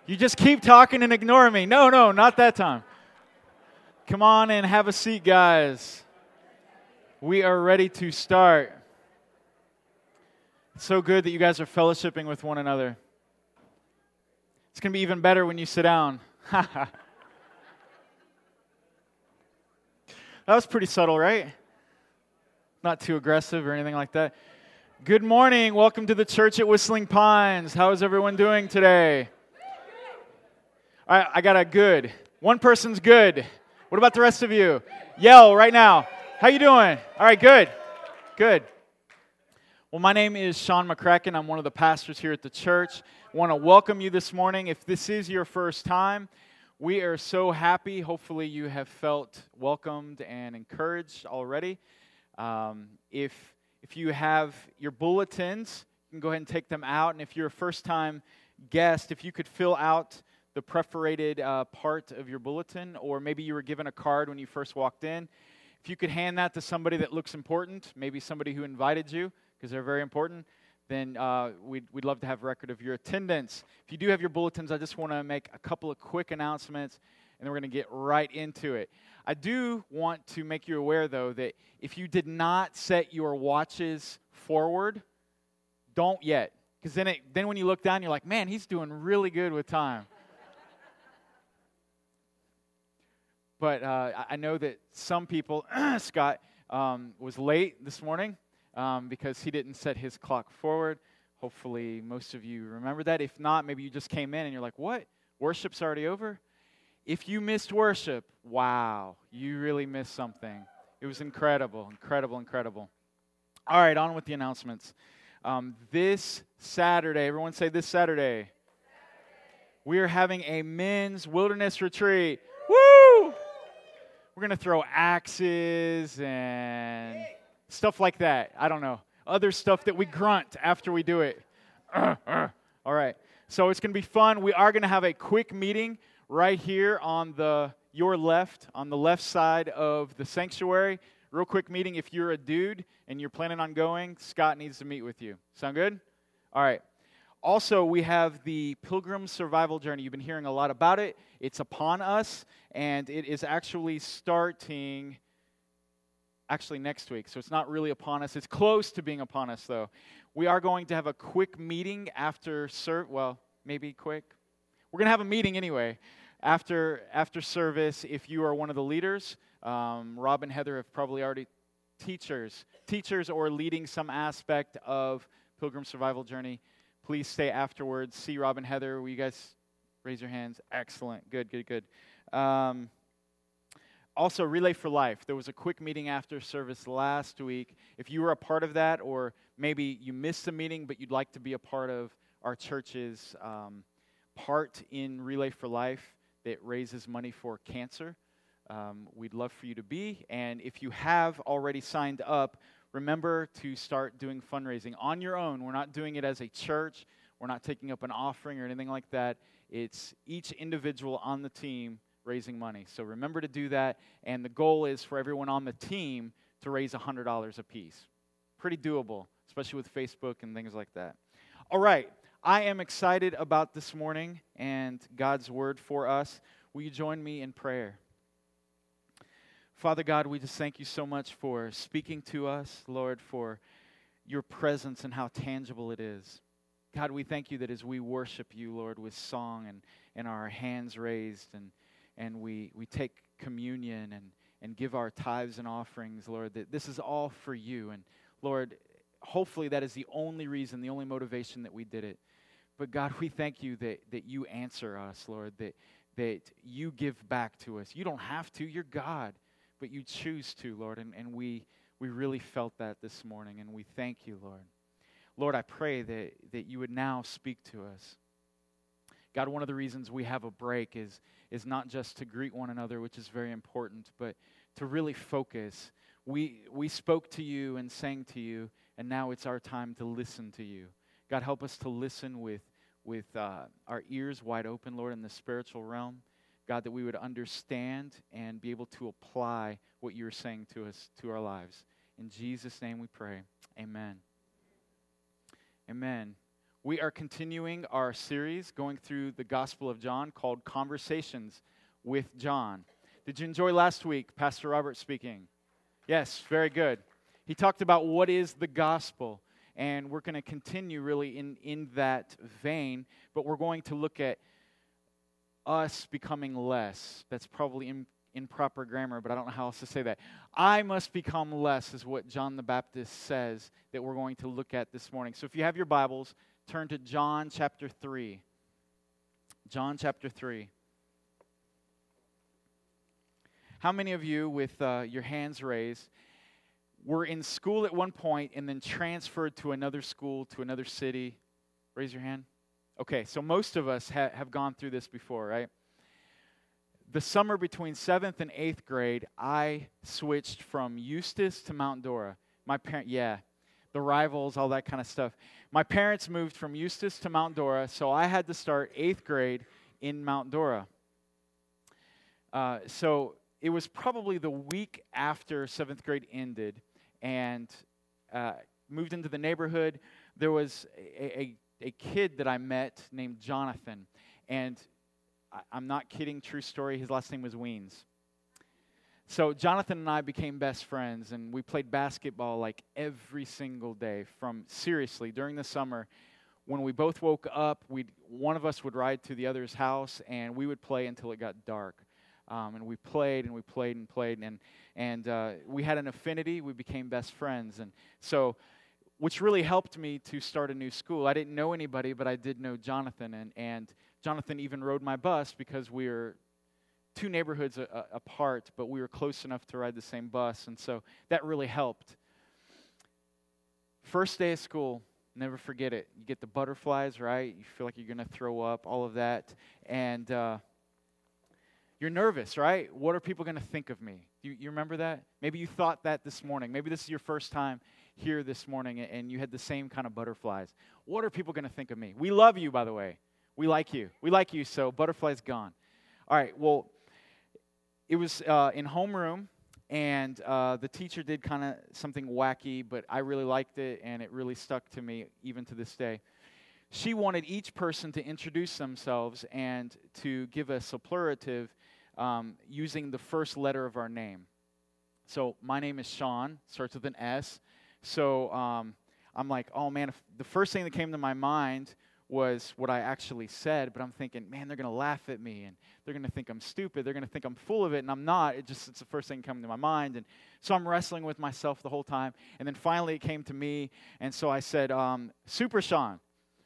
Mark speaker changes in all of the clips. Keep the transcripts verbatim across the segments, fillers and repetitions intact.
Speaker 1: You just keep talking and ignore me. No, no, not that time. Come on and have a seat, guys. We are ready to start. It's so good that you guys are fellowshipping with one another. It's going to be even better when you sit down. That was pretty subtle, right? Not too aggressive or anything like that. Good morning. Welcome to the church at Whistling Pines. How is everyone doing today? All right, I got a good. One person's good. What about the rest of you? Yell right now. How you doing? All right, good. Good. Well, my name is Sean McCracken. I'm one of the pastors here at the church. I want to welcome you this morning. If this is your first time, we are so happy. Hopefully you have felt welcomed and encouraged already. Um, if if you have your bulletins, you can go ahead and take them out. And if you're a first-time guest, if you could fill out the perforated uh, part of your bulletin, or maybe you were given a card when you first walked in. If you could hand that to somebody that looks important, maybe somebody who invited you, because they're very important, then uh, we'd, we'd love to have a record of your attendance. If you do have your bulletins, I just want to make a couple of quick announcements, and then we're going to get right into it. I do want to make you aware, though, that if you did not set your watches forward, don't yet. Because then, it, then when you look down, you're like, man, he's doing really good with time. But uh, I know that some people, Scott um, was late this morning um, because he didn't set his clock forward. Hopefully most of you remember that. If not, maybe you just came in and you're like, what? Worship's already over? If you missed worship, wow, you really missed something. It was incredible, incredible, incredible. All right, on with the announcements. Um, this Saturday, everyone say this Saturday. Saturday. We are having a men's wilderness retreat. Woo! We're going to throw axes and stuff like that. I don't know. Other stuff that we grunt after we do it. Uh, uh. All right. So it's going to be fun. We are going to have a quick meeting right here on the your left, on the left side of the sanctuary. Real quick meeting. If you're a dude and you're planning on going, Scott needs to meet with you. Sound good? All right. Also, we have the Pilgrim Survival Journey. You've been hearing a lot about it. It's upon us, and it is actually starting actually next week. So it's not really upon us. It's close to being upon us, though. We are going to have a quick meeting after service. Well, maybe quick. We're going to have a meeting anyway after after service. If you are one of the leaders, um, Rob and Heather have probably already teachers, teachers or leading some aspect of Pilgrim Survival Journey. Please stay afterwards. See Rob and Heather. Will you guys raise your hands? Excellent. Good, good, good. Um, also, Relay for Life. There was a quick meeting after service last week. If you were a part of that, or maybe you missed the meeting, but you'd like to be a part of our church's um, part in Relay for Life that raises money for cancer, um, we'd love for you to be. And if you have already signed up, remember to start doing fundraising on your own. We're not doing it as a church. We're not taking up an offering or anything like that. It's each individual on the team raising money. So remember to do that. And the goal is for everyone on the team to raise one hundred dollars a piece. Pretty doable, especially with Facebook and things like that. All right. I am excited about this morning and God's word for us. Will you join me in prayer? Father God, we just thank you so much for speaking to us, Lord, for your presence and how tangible it is. God, we thank you that as we worship you, Lord, with song and, and our hands raised and, and we, we take communion and, and give our tithes and offerings, Lord, that this is all for you. And Lord, hopefully that is the only reason, the only motivation that we did it. But God, we thank you that, that you answer us, Lord, that, that you give back to us. You don't have to, you're God. But you choose to, Lord, and, and we we really felt that this morning, and we thank you, Lord. Lord, I pray that, that you would now speak to us. God, one of the reasons we have a break is, is not just to greet one another, which is very important, but to really focus. We we spoke to you and sang to you, and now it's our time to listen to you. God, help us to listen with, with uh, our ears wide open, Lord, in the spiritual realm. God, that we would understand and be able to apply what you're saying to us, to our lives. In Jesus' name we pray. Amen. Amen. We are continuing our series going through the Gospel of John called Conversations with John. Did you enjoy last week, Pastor Robert speaking? Yes, very good. He talked about what is the gospel, and we're going to continue really in, in that vein, but we're going to look at us becoming less. That's probably in, improper grammar, but I don't know how else to say that. I must become less is what John the Baptist says that we're going to look at this morning. So if you have your Bibles, turn to John chapter three. John chapter three. How many of you, with uh, your hands raised, were in school at one point and then transferred to another school, to another city? Raise your hand. Okay, so most of us ha- have gone through this before, right? The summer between seventh and eighth grade, I switched from Eustis to Mount Dora. My parent, yeah, the rivals, all that kind of stuff. My parents moved from Eustis to Mount Dora, so I had to start eighth grade in Mount Dora. Uh, so it was probably the week after seventh grade ended, and uh, moved into the neighborhood. There was a, a, a kid that I met named Jonathan, and I, I'm not kidding, true story, his last name was Weens. So Jonathan and I became best friends, and we played basketball like every single day. From seriously, during the summer, when we both woke up, we'd, one of us would ride to the other's house, and we would play until it got dark. Um, and we played and we played and played, and and uh, we had an affinity. We became best friends, and so, which really helped me to start a new school. I didn't know anybody, but I did know Jonathan, and and Jonathan even rode my bus because we were two neighborhoods a, a, apart, but we were close enough to ride the same bus, and so that really helped. First day of school, never forget it. You get the butterflies, right? You feel like you're going to throw up, all of that, and uh, you're nervous, right? What are people going to think of me? You, you remember that? Maybe you thought that this morning. Maybe this is your first time here this morning, and you had the same kind of butterflies. What are people going to think of me? We love you, by the way. We like you. We like you, so butterflies gone. All right, well, it was uh, in homeroom, and uh, the teacher did kind of something wacky, but I really liked it, and it really stuck to me even to this day. She wanted each person to introduce themselves and to give a superlative um, using the first letter of our name. So my name is Sean, starts with an S. So um, I'm like, oh man, if the first thing that came to my mind was what I actually said, but I'm thinking, man, they're going to laugh at me, and they're going to think I'm stupid. They're going to think I'm full of it, and I'm not. It just, it's the first thing coming to my mind, and so I'm wrestling with myself the whole time, and then finally it came to me, and so I said, um, Super Sean.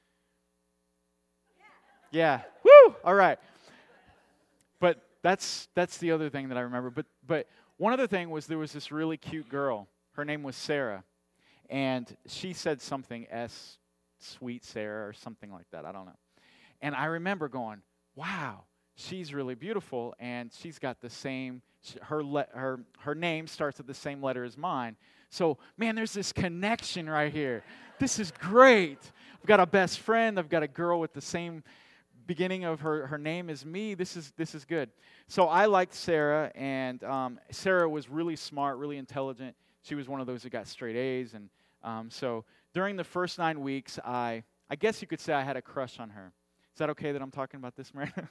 Speaker 1: Yeah, woo, all right. But that's that's the other thing that I remember. But but one other thing was there was this really cute girl. Her name was Sarah, and she said something, S, sweet Sarah, or something like that. I don't know. And I remember going, wow, she's really beautiful, and she's got the same, her le- her her name starts with the same letter as mine. So, man, there's this connection right here. This is great. I've got a best friend. I've got a girl with the same beginning of her, her name as me. This is this is good. So I liked Sarah, and um, Sarah was really smart, really intelligent. She was one of those that got straight A's, and um, so during the first nine weeks, I I guess you could say I had a crush on her. Is that okay that I'm talking about this, Miranda?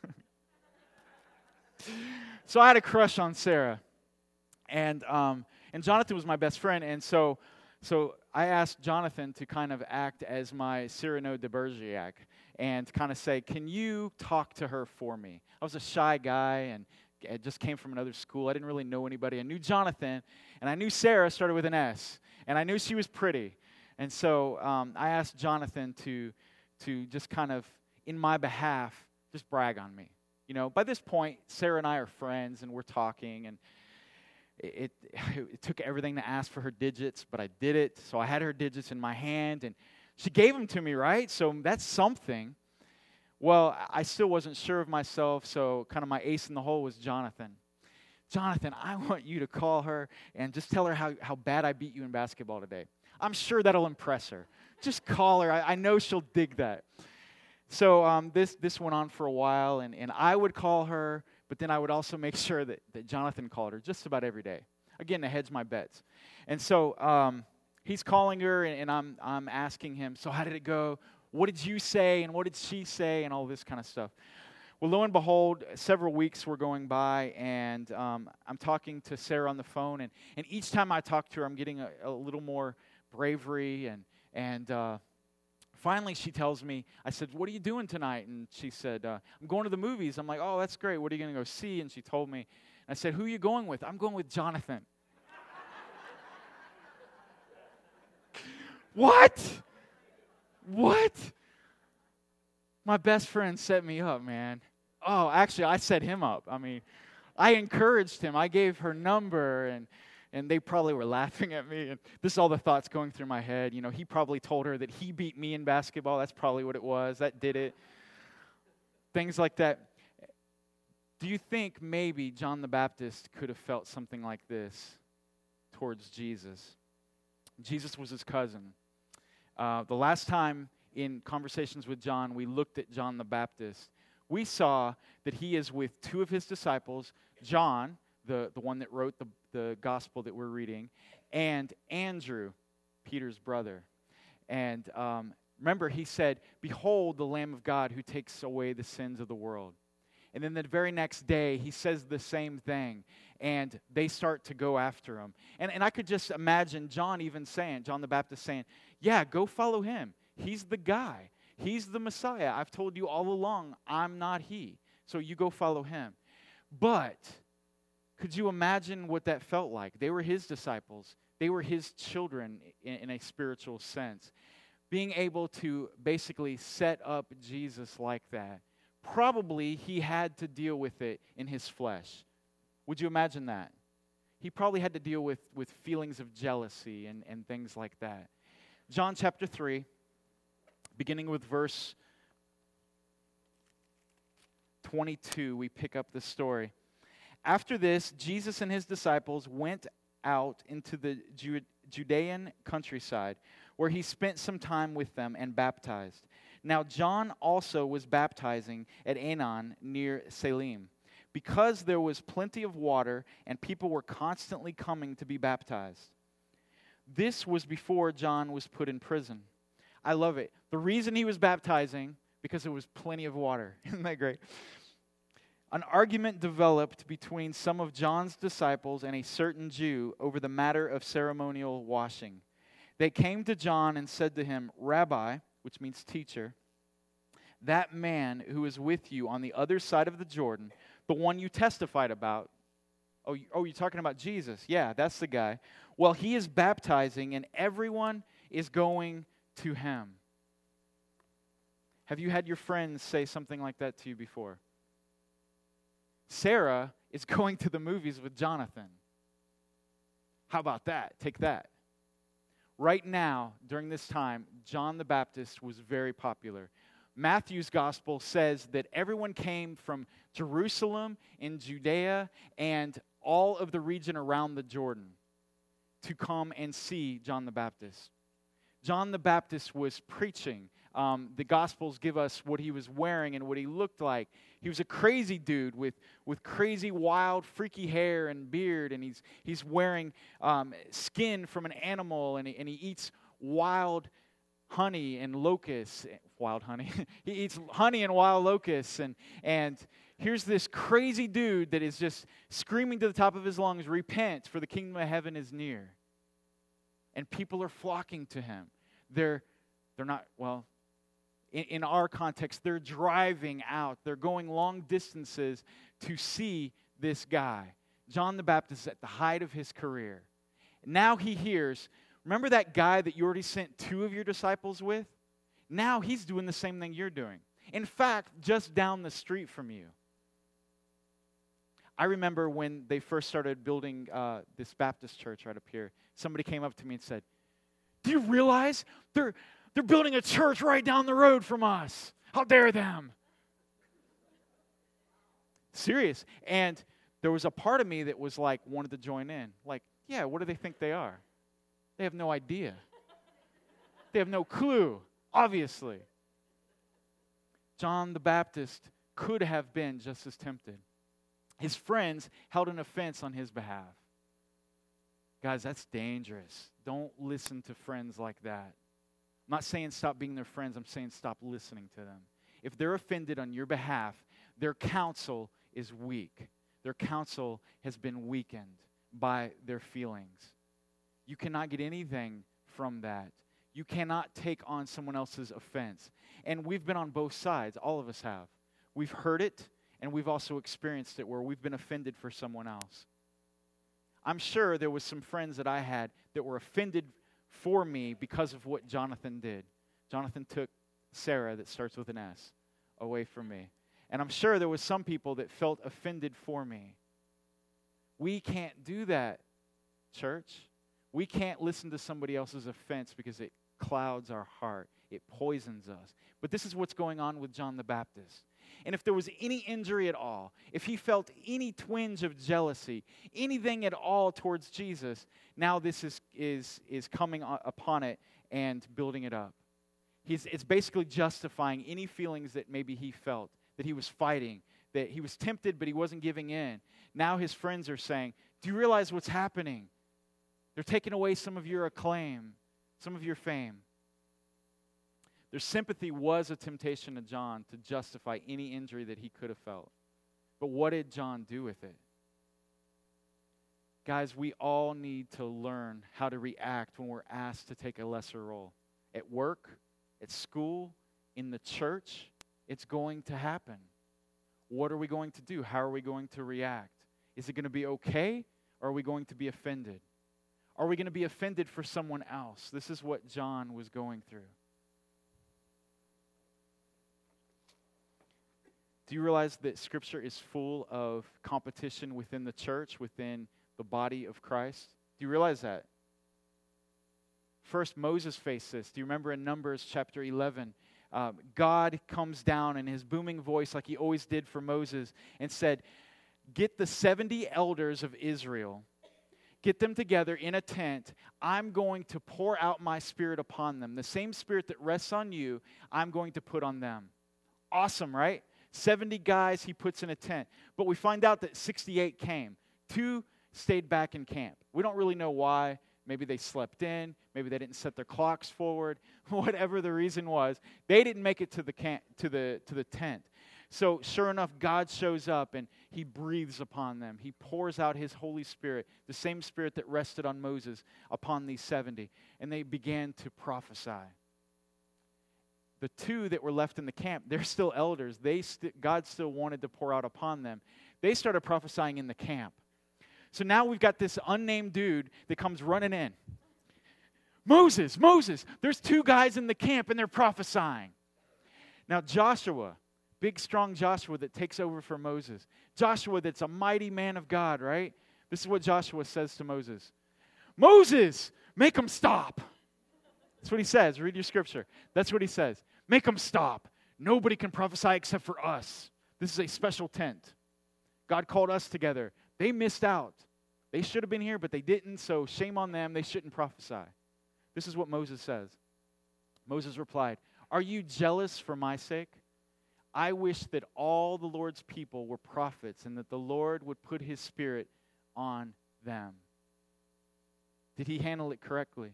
Speaker 1: So I had a crush on Sarah, and um, and Jonathan was my best friend, and so so I asked Jonathan to kind of act as my Cyrano de Bergerac and kind of say, can you talk to her for me? I was a shy guy, and I just came from another school. I didn't really know anybody. I knew Jonathan, and I knew Sarah started with an S, and I knew she was pretty. And so um, I asked Jonathan to to just kind of, in my behalf, just brag on me. You know, by this point, Sarah and I are friends, and we're talking, and it, it, it took everything to ask for her digits, but I did it. So I had her digits in my hand, and she gave them to me, right? So that's something. Well, I still wasn't sure of myself, so kind of my ace in the hole was Jonathan. Jonathan, I want you to call her and just tell her how, how bad I beat you in basketball today. I'm sure that'll impress her. Just call her. I, I know she'll dig that. So um, this this went on for a while, and, and I would call her, but then I would also make sure that, that Jonathan called her just about every day. Again, to hedge my bets. And so um, he's calling her, and, and I'm I'm asking him, so how did it go? what did you say and what did she say and all this kind of stuff. Well, lo and behold, several weeks were going by, and um, I'm talking to Sarah on the phone, and, and each time I talk to her, I'm getting a, a little more bravery, and, and uh, finally she tells me, I said, what are you doing tonight? And she said, uh, I'm going to the movies. I'm like, oh, that's great. What are you going to go see? And she told me, I said, who are you going with? I'm going with Jonathan. What? What? My best friend set me up, man. Oh, actually, I set him up. I mean, I encouraged him. I gave her number, and and they probably were laughing at me. And this is all the thoughts going through my head. You know, he probably told her that he beat me in basketball. That's probably what it was. That did it. Things like that. Do you think maybe John the Baptist could have felt something like this towards Jesus? Jesus was his cousin. Uh, the last time in conversations with John, we looked at John the Baptist. We saw that he is with two of his disciples, John, the, the one that wrote the, the gospel that we're reading, and Andrew, Peter's brother. And um, remember, he said, behold the Lamb of God who takes away the sins of the world. And then the very next day, he says the same thing, and they start to go after him. And, and I could just imagine John even saying, John the Baptist saying, yeah, go follow him. He's the guy. He's the Messiah. I've told you all along, I'm not he. So you go follow him. But could you imagine what that felt like? They were his disciples. They were his children in, in a spiritual sense. Being able to basically set up Jesus like that. Probably he had to deal with it in his flesh. Would you imagine that? He probably had to deal with, with feelings of jealousy and, and things like that. John chapter three. Beginning with verse twenty-two, we pick up the story. After this, Jesus and his disciples went out into the Judean countryside, where he spent some time with them and baptized. Now John also was baptizing at Aenon near Salim, because there was plenty of water and people were constantly coming to be baptized. This was before John was put in prison. I love it. The reason he was baptizing, because there was plenty of water. Isn't that great? An argument developed between some of John's disciples and a certain Jew over the matter of ceremonial washing. They came to John and said to him, Rabbi, which means teacher, that man who is with you on the other side of the Jordan, the one you testified about, oh, you, oh, you're talking about Jesus. Yeah, that's the guy. Well, he is baptizing and everyone is going to him. Have you had your friends say something like that to you before? Sarah is going to the movies with Jonathan. How about that? Take that. Right now, during this time, John the Baptist was very popular. Matthew's gospel says that everyone came from Jerusalem and Judea and all of the region around the Jordan to come and see John the Baptist. John the Baptist was preaching. Um, the Gospels give us what he was wearing and what he looked like. He was a crazy dude with, with crazy, wild, freaky hair and beard, and he's he's wearing um, skin from an animal, and he, and he eats wild honey and locusts. Wild honey. He eats honey and wild locusts, and and here's this crazy dude that is just screaming to the top of his lungs, "Repent, for the kingdom of heaven is near." And people are flocking to him. They're, they're not, well, in, in our context, they're driving out. They're going long distances to see this guy. John the Baptist is at the height of his career. Now he hears, remember that guy that you already sent two of your disciples with? Now he's doing the same thing you're doing. In fact, just down the street from you. I remember when they first started building uh, this Baptist church right up here, somebody came up to me and said, do you realize they're, they're building a church right down the road from us? How dare them? Serious. And there was a part of me that was like, wanted to join in. Like, yeah, what do they think they are? They have no idea. They have no clue, obviously. John the Baptist could have been just as tempted. His friends held an offense on his behalf. Guys, that's dangerous. Don't listen to friends like that. I'm not saying stop being their friends. I'm saying stop listening to them. If they're offended on your behalf, their counsel is weak. Their counsel has been weakened by their feelings. You cannot get anything from that. You cannot take on someone else's offense. And we've been on both sides. All of us have. We've heard it, and we've also experienced it where we've been offended for someone else. I'm sure there was some friends that I had that were offended for me because of what Jonathan did. Jonathan took Sarah, that starts with an S, away from me. And I'm sure there was some people that felt offended for me. We can't do that, church. We can't listen to somebody else's offense because it clouds our heart. It poisons us. But this is what's going on with John the Baptist. And if there was any injury at all, if he felt any twinge of jealousy, anything at all towards Jesus, now this is is is coming upon it and building it up. He's it's basically justifying any feelings that maybe he felt, that he was fighting, that he was tempted but he wasn't giving in. Now his friends are saying, do you realize what's happening? They're taking away some of your acclaim, some of your fame. Their sympathy was a temptation to John to justify any injury that he could have felt. But what did John do with it? Guys, we all need to learn how to react when we're asked to take a lesser role. At work, at school, in the church, it's going to happen. What are we going to do? How are we going to react? Is it going to be okay, or are we going to be offended? Are we going to be offended for someone else? This is what John was going through. Do you realize that Scripture is full of competition within the church, within the body of Christ? Do you realize that? First, Moses faced this. Do you remember in Numbers chapter eleven? Um, God comes down in his booming voice like he always did for Moses and said, get the seventy elders of Israel, get them together in a tent. I'm going to pour out my Spirit upon them. The same Spirit that rests on you, I'm going to put on them. Awesome, right? seventy guys he puts in a tent. But we find out that sixty-eight came. Two stayed back in camp. We don't really know why. Maybe they slept in. Maybe they didn't set their clocks forward. Whatever the reason was, they didn't make it to the camp, to the to the tent. So sure enough, God shows up and he breathes upon them. He pours out his Holy Spirit, the same Spirit that rested on Moses, upon these seventy. And they began to prophesy. The two that were left in the camp, they're still elders. They st- God still wanted to pour out upon them. They started prophesying in the camp. So now we've got this unnamed dude that comes running in. Moses, Moses, there's two guys in the camp and they're prophesying. Now Joshua, big strong Joshua that takes over for Moses. Joshua that's a mighty man of God, right? This is what Joshua says to Moses. Moses, make them stop. That's what he says. Read your scripture. That's what he says. Make them stop. Nobody can prophesy except for us. This is a special tent. God called us together. They missed out. They should have been here, but they didn't, so shame on them. They shouldn't prophesy. This is what Moses says. Moses replied, are you jealous for my sake? I wish that all the Lord's people were prophets and that the Lord would put his Spirit on them. Did he handle it correctly?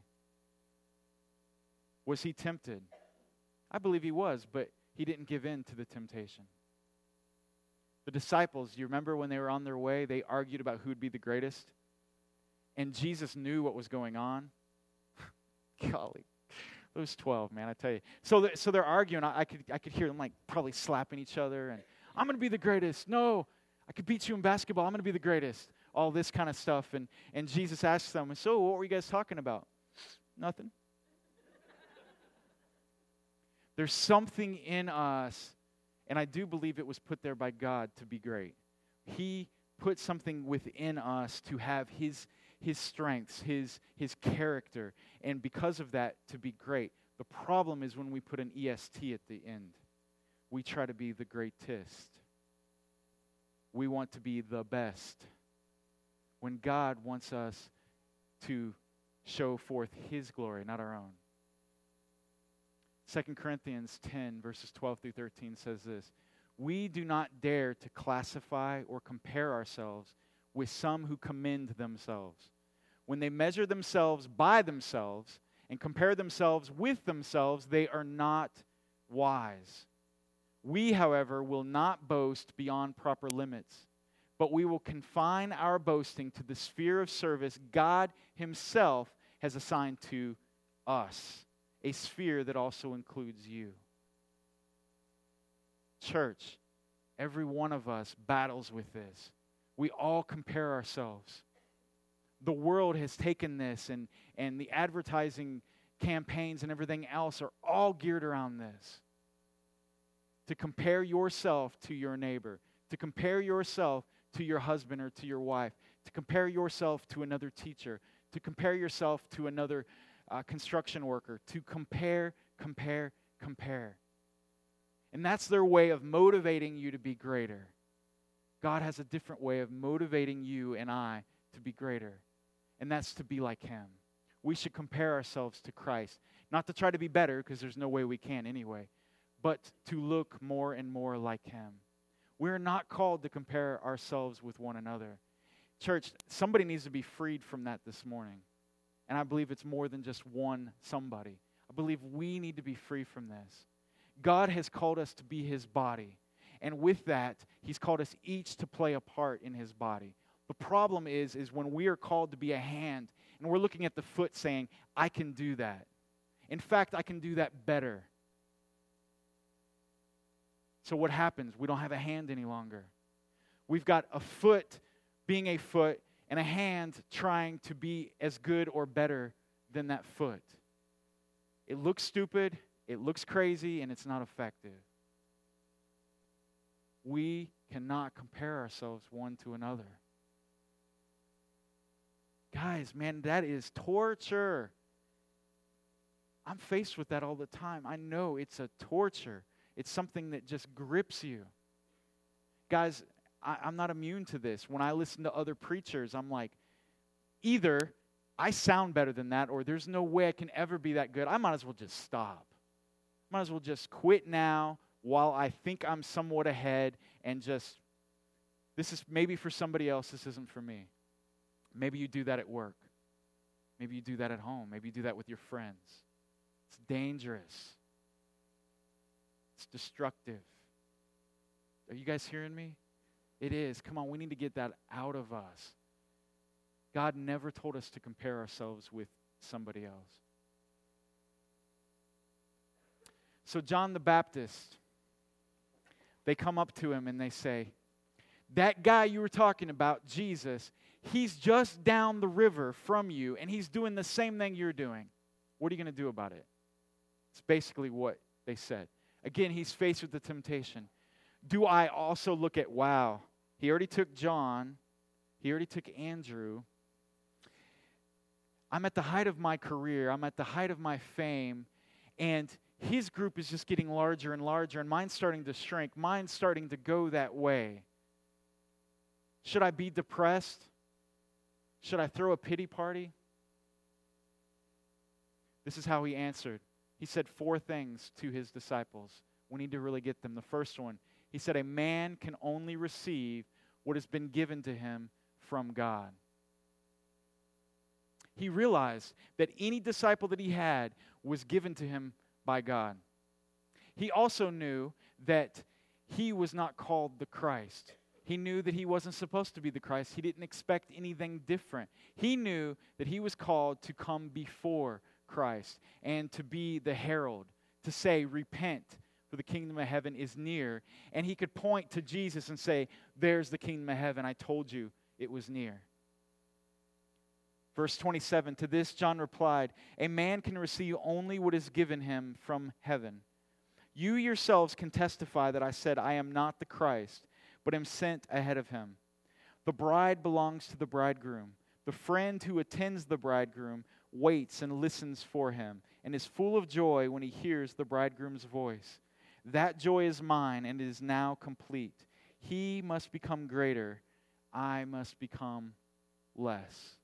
Speaker 1: Was he tempted? I believe he was, but he didn't give in to the temptation. The disciples, you remember when they were on their way, they argued about who would be the greatest? And Jesus knew what was going on. Golly, those twelve, man, I tell you. So, th- so they're arguing. I, I could, I could hear them like probably slapping each other. And I'm going to be the greatest. No, I could beat you in basketball. I'm going to be the greatest. All this kind of stuff. And and Jesus asks them, so what were you guys talking about? Nothing. There's something in us, and I do believe it was put there by God to be great. He put something within us to have his his strengths, his his character, and because of that, to be great. The problem is when we put an E S T at the end. We try to be the greatest. We want to be the best. When God wants us to show forth his glory, not our own. Second Corinthians ten, verses twelve through thirteen says this. We do not dare to classify or compare ourselves with some who commend themselves. When they measure themselves by themselves and compare themselves with themselves, they are not wise. We, however, will not boast beyond proper limits, but we will confine our boasting to the sphere of service God himself has assigned to us, a sphere that also includes you. Church, every one of us battles with this. We all compare ourselves. The world has taken this, and, and the advertising campaigns and everything else are all geared around this. To compare yourself to your neighbor, to compare yourself to your husband or to your wife, to compare yourself to another teacher, to compare yourself to another uh, construction worker, to compare, compare, compare. And that's their way of motivating you to be greater. God has a different way of motivating you and I to be greater, and that's to be like him. We should compare ourselves to Christ, not to try to be better, because there's no way we can anyway, but to look more and more like him. We're not called to compare ourselves with one another. Church, somebody needs to be freed from that this morning. And I believe it's more than just one somebody. I believe we need to be free from this. God has called us to be his body. And with that, he's called us each to play a part in his body. The problem is, is when we are called to be a hand, and we're looking at the foot saying, I can do that. In fact, I can do that better. So what happens? We don't have a hand any longer. We've got a foot being a foot and a hand trying to be as good or better than that foot. It looks stupid, it looks crazy, and it's not effective. We cannot compare ourselves one to another. Guys, man, that is torture. I'm faced with that all the time. I know it's a torture. It's something that just grips you. Guys, I, I'm not immune to this. When I listen to other preachers, I'm like, either I sound better than that, or there's no way I can ever be that good. I might as well just stop. Might as well just quit now while I think I'm somewhat ahead and just, this is maybe for somebody else, this isn't for me. Maybe you do that at work. Maybe you do that at home. Maybe you do that with your friends. It's dangerous. It's destructive. Are you guys hearing me? It is. Come on, we need to get that out of us. God never told us to compare ourselves with somebody else. So John the Baptist, they come up to him and they say, that guy you were talking about, Jesus, he's just down the river from you, and he's doing the same thing you're doing. What are you going to do about it? It's basically what they said. Again, he's faced with the temptation. Do I also look at, wow, he already took John, he already took Andrew. I'm at the height of my career, I'm at the height of my fame, and his group is just getting larger and larger, and mine's starting to shrink, mine's starting to go that way. Should I be depressed? Should I throw a pity party? This is how he answered. He said four things to his disciples. We need to really get them. The first one, he said, a man can only receive what has been given to him from God. He realized that any disciple that he had was given to him by God. He also knew that he was not called the Christ. He knew that he wasn't supposed to be the Christ. He didn't expect anything different. He knew that he was called to come before Christ and to be the herald, to say, repent, for the kingdom of heaven is near. And he could point to Jesus and say, there's the kingdom of heaven. I told you it was near. Verse twenty-seven, to this John replied, a man can receive only what is given him from heaven. You yourselves can testify that I said, I am not the Christ, but am sent ahead of him. The bride belongs to the bridegroom. The friend who attends the bridegroom waits and listens for him, and is full of joy when he hears the bridegroom's voice. That joy is mine, and it is now complete. He must become greater. I must become less.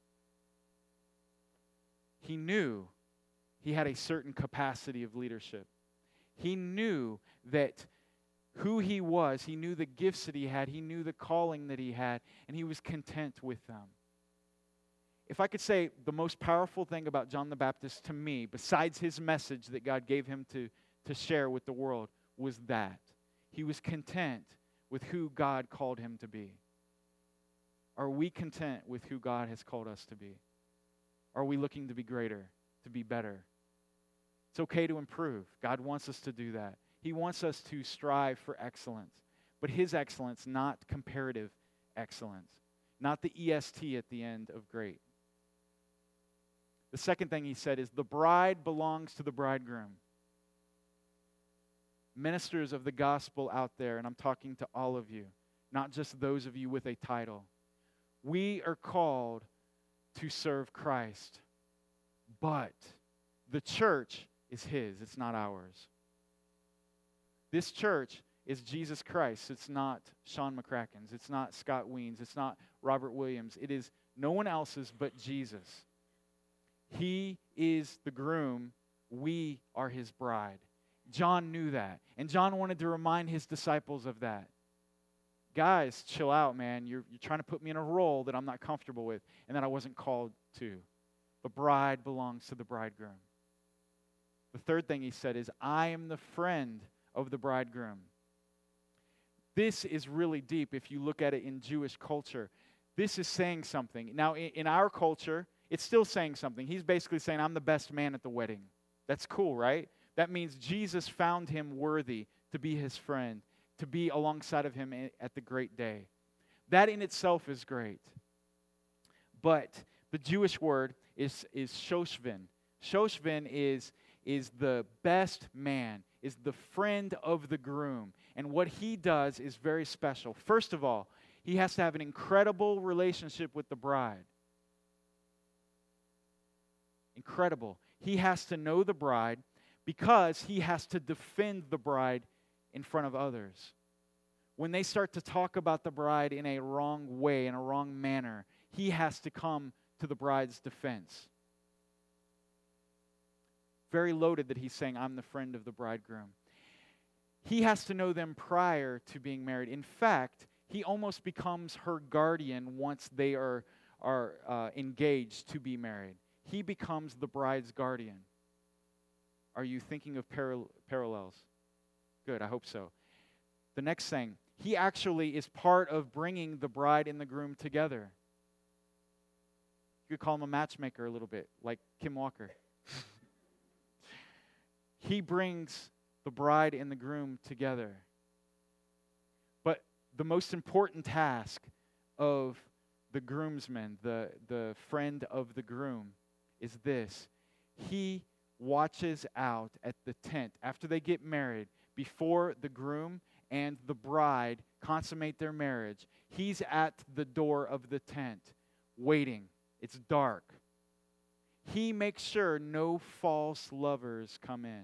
Speaker 1: He knew he had a certain capacity of leadership. He knew that who he was, he knew the gifts that he had, he knew the calling that he had, and he was content with them. if I could say the most powerful thing about John the Baptist to me, besides his message that God gave him to, to share with the world, was that he was content with who God called him to be. Are we content with who God has called us to be? Are we looking to be greater, to be better? It's okay to improve. God wants us to do that. He wants us to strive for excellence, but his excellence, not comparative excellence, not the E S T at the end of great. The second thing he said is the bride belongs to the bridegroom. Ministers of the gospel out there, and I'm talking to all of you, not just those of you with a title. We are called to serve Christ, but the church is his, it's not ours. This church is Jesus Christ. It's not Sean McCracken's. It's not Scott Weens. It's not Robert Williams. It is no one else's but Jesus. He is the groom. We are his bride. John knew that. And John wanted to remind his disciples of that. Guys, chill out, man. You're, you're trying to put me in a role that I'm not comfortable with and that I wasn't called to. The bride belongs to the bridegroom. The third thing he said is, I am the friend of the bridegroom. This is really deep if you look at it in Jewish culture. This is saying something. Now, in, in our culture, it's still saying something. He's basically saying, I'm the best man at the wedding. That's cool, right? That means Jesus found him worthy to be his friend, to be alongside of him at the great day. That in itself is great. But the Jewish word is, is shoshvin. Shoshvin is, is the best man, is the friend of the groom. And what he does is very special. First of all, he has to have an incredible relationship with the bride. Incredible. He has to know the bride because he has to defend the bride in front of others. When they start to talk about the bride in a wrong way, in a wrong manner, he has to come to the bride's defense. Very loaded that he's saying, I'm the friend of the bridegroom. He has to know them prior to being married. In fact, he almost becomes her guardian once they are, are uh, engaged to be married. He becomes the bride's guardian. Are you thinking of paral- parallels? Good, I hope so. The next thing, he actually is part of bringing the bride and the groom together. You could call him a matchmaker a little bit, like Kim Walker. He brings the bride and the groom together. But the most important task of the groomsman, the, the friend of the groom, is this. He watches out at the tent after they get married, before the groom and the bride consummate their marriage. He's at the door of the tent, waiting. It's dark. He makes sure no false lovers come in.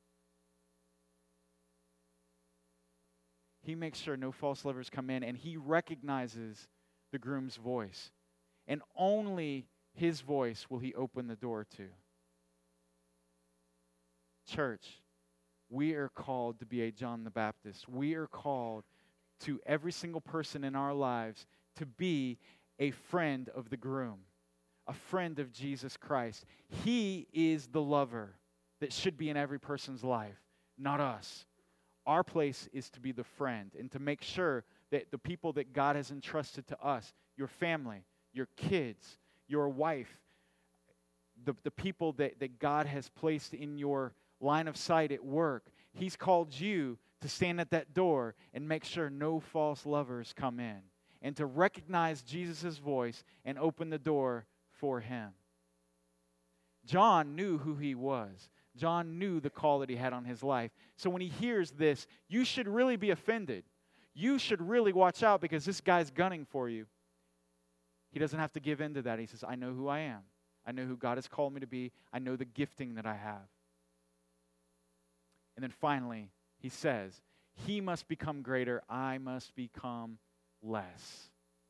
Speaker 1: He makes sure no false lovers come in, and he recognizes the groom's voice. And only his voice will he open the door to. Church, we are called to be a John the Baptist. We are called to every single person in our lives to be a friend of the groom, a friend of Jesus Christ. He is the lover that should be in every person's life, not us. Our place is to be the friend and to make sure that the people that God has entrusted to us, your family, your kids, your wife, the, the people that, that God has placed in your line of sight at work, he's called you to stand at that door and make sure no false lovers come in, and to recognize Jesus' voice and open the door for him. John knew who he was. John knew the call that he had on his life. So when he hears this, you should really be offended. You should really watch out because this guy's gunning for you. He doesn't have to give in to that. He says, I know who I am. I know who God has called me to be. I know the gifting that I have. And then finally, he says, he must become greater, I must become less.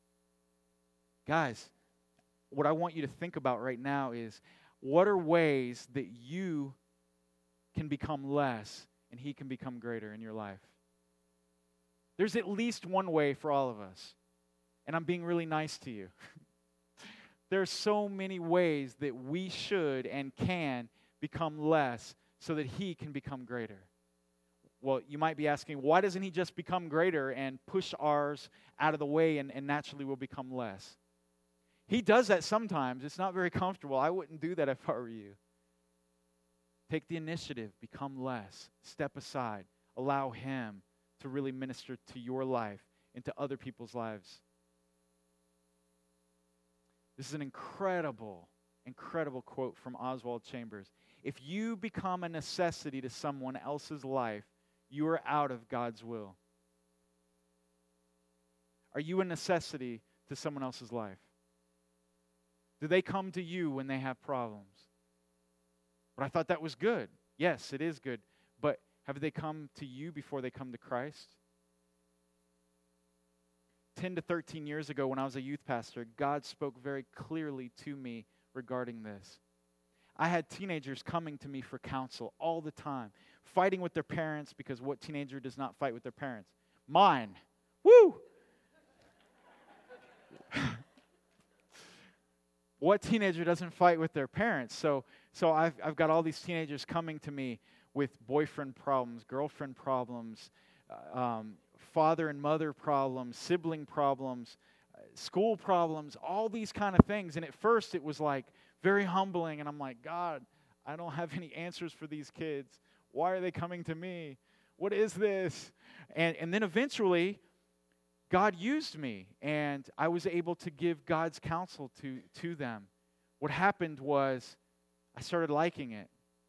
Speaker 1: Guys, what I want you to think about right now is, what are ways that you can become less and he can become greater in your life? There's at least one way for all of us. And I'm being really nice to you. There are so many ways that we should and can become less so that He can become greater. Well, you might be asking, why doesn't He just become greater and push ours out of the way and, and naturally will become less? He does that sometimes. It's not very comfortable. I wouldn't do that if I were you. Take the initiative, become less, step aside, allow Him to really minister to your life and to other people's lives. This is an incredible, incredible quote from Oswald Chambers. If you become a necessity to someone else's life, you are out of God's will. Are you a necessity to someone else's life? Do they come to you when they have problems? But I thought that was good. Yes, it is good. But have they come to you before they come to Christ? ten to thirteen years ago when I was a youth pastor, God spoke very clearly to me regarding this. I had teenagers coming to me for counsel all the time, fighting with their parents because what teenager does not fight with their parents? Mine. Woo! What teenager doesn't fight with their parents? So so I've, I've got all these teenagers coming to me with boyfriend problems, girlfriend problems, uh, um, father and mother problems, sibling problems, uh, school problems, all these kind of things. And at first it was like very humbling. And I'm like, God, I don't have any answers for these kids. Why are they coming to me? What is this? And, and then eventually, God used me, and I was able to give God's counsel to, to them. What happened was I started liking it.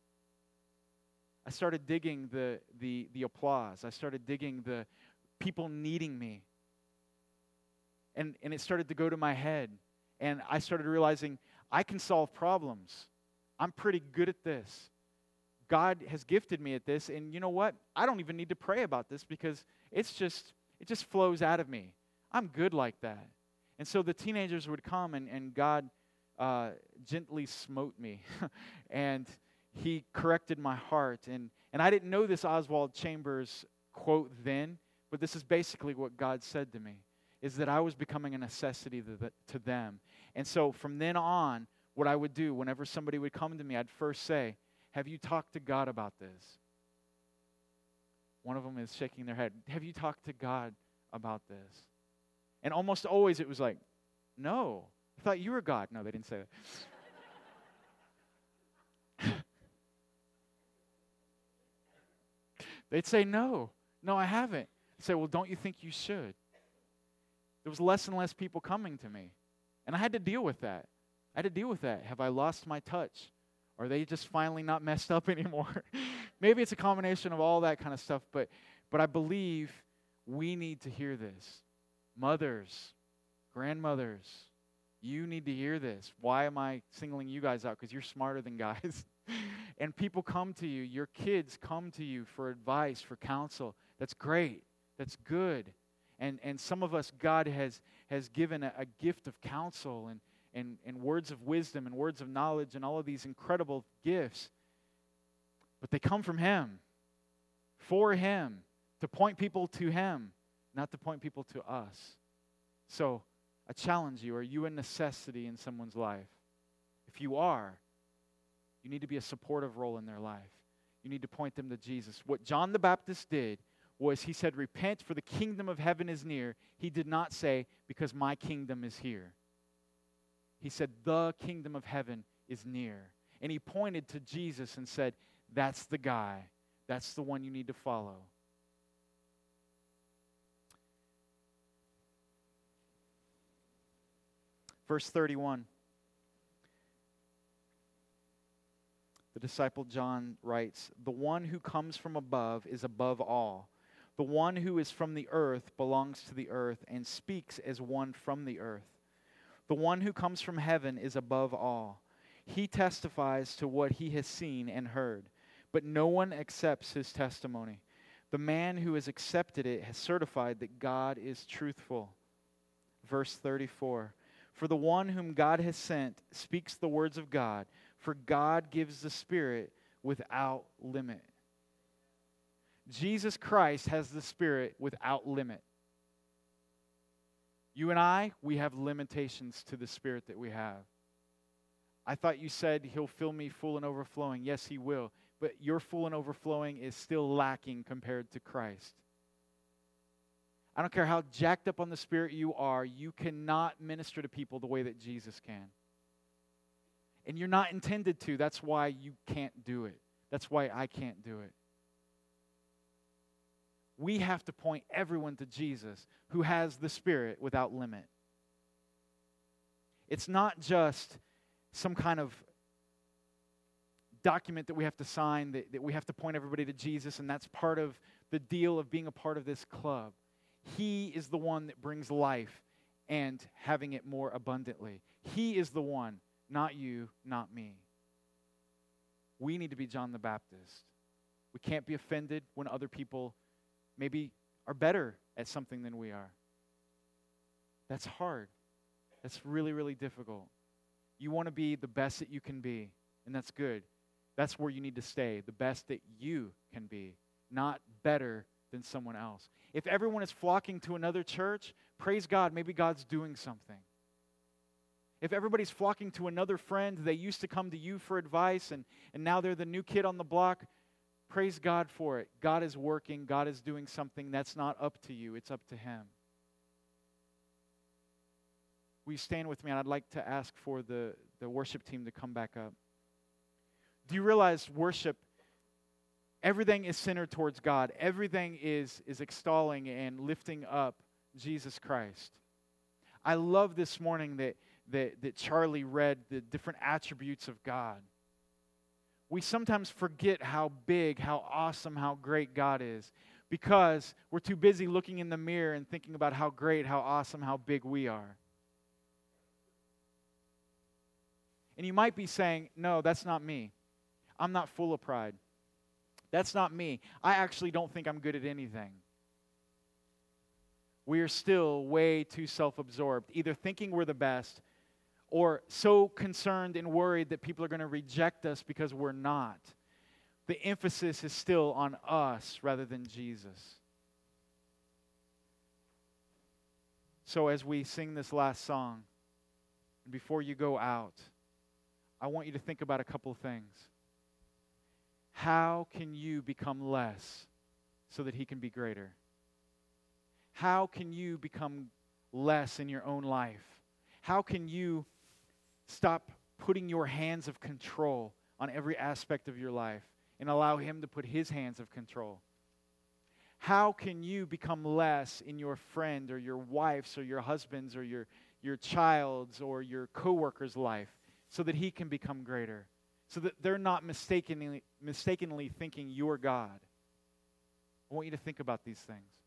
Speaker 1: I started digging the, the, the applause. I started digging the people needing me. And, and it started to go to my head. And I started realizing I can solve problems. I'm pretty good at this. God has gifted me at this. And you know what? I don't even need to pray about this because it's just, it just flows out of me. I'm good like that. And so the teenagers would come and, and God uh, gently smote me. And He corrected my heart. And, and I didn't know this Oswald Chambers quote then, but this is basically what God said to me, is that I was becoming a necessity to, the, to them. And so from then on, what I would do whenever somebody would come to me, I'd first say, have you talked to God about this? One of them is shaking their head. Have you talked to God about this? And almost always it was like, no. I thought you were God. No, they didn't say that. They'd say, no. No, I haven't. I'd say, well, don't you think you should? There was less and less people coming to me. And I had to deal with that. I had to deal with that. Have I lost my touch? Are they just finally not messed up anymore? Maybe it's a combination of all that kind of stuff, but but I believe we need to hear this. Mothers, grandmothers, you need to hear this. Why am I singling you guys out? Because you're smarter than guys. And people come to you. Your kids come to you for advice, for counsel. That's great. That's good. And and some of us, God has, has given a, a gift of counsel and And, and words of wisdom and words of knowledge and all of these incredible gifts. But they come from Him, for Him, to point people to Him, not to point people to us. So I challenge you, are you a necessity in someone's life? If you are, you need to be a supportive role in their life. You need to point them to Jesus. What John the Baptist did was he said, repent, for the kingdom of heaven is near. He did not say, because my kingdom is here. He said, the kingdom of heaven is near. And he pointed to Jesus and said, that's the guy. That's the one you need to follow. Verse thirty-one. The disciple John writes, the one who comes from above is above all. The one who is from the earth belongs to the earth and speaks as one from the earth. The one who comes from heaven is above all. He testifies to what he has seen and heard, but no one accepts his testimony. The man who has accepted it has certified that God is truthful. Verse thirty-four. For the one whom God has sent speaks the words of God, for God gives the Spirit without limit. Jesus Christ has the Spirit without limit. You and I, we have limitations to the Spirit that we have. I thought you said He'll fill me full and overflowing. Yes, He will. But your full and overflowing is still lacking compared to Christ. I don't care how jacked up on the Spirit you are, you cannot minister to people the way that Jesus can. And you're not intended to. That's why you can't do it. That's why I can't do it. We have to point everyone to Jesus, who has the Spirit without limit. It's not just some kind of document that we have to sign, that, that we have to point everybody to Jesus, and that's part of the deal of being a part of this club. He is the one that brings life and having it more abundantly. He is the one, not you, not me. We need to be John the Baptist. We can't be offended when other people maybe are better at something than we are. That's hard. That's really, really difficult. You want to be the best that you can be, and that's good. That's where you need to stay, the best that you can be, not better than someone else. If everyone is flocking to another church, praise God, maybe God's doing something. If everybody's flocking to another friend, they used to come to you for advice, and, and now they're the new kid on the block, praise God for it. God is working. God is doing something. That's not up to you. It's up to Him. Will you stand with me? And I'd like to ask for the, the worship team to come back up. Do you realize worship, everything is centered towards God. Everything is, is extolling and lifting up Jesus Christ. I love this morning that, that, that Charlie read the different attributes of God. We sometimes forget how big, how awesome, how great God is because we're too busy looking in the mirror and thinking about how great, how awesome, how big we are. And you might be saying, no, that's not me. I'm not full of pride. That's not me. I actually don't think I'm good at anything. We are still way too self-absorbed, either thinking we're the best or so concerned and worried that people are going to reject us because we're not. The emphasis is still on us rather than Jesus. So as we sing this last song, and before you go out, I want you to think about a couple of things. How can you become less so that He can be greater? How can you become less in your own life? How can you stop putting your hands of control on every aspect of your life and allow Him to put His hands of control? How can you become less in your friend or your wife's or your husband's or your, your child's or your coworker's life so that He can become greater? So that they're not mistakenly, mistakenly thinking you're God. I want you to think about these things.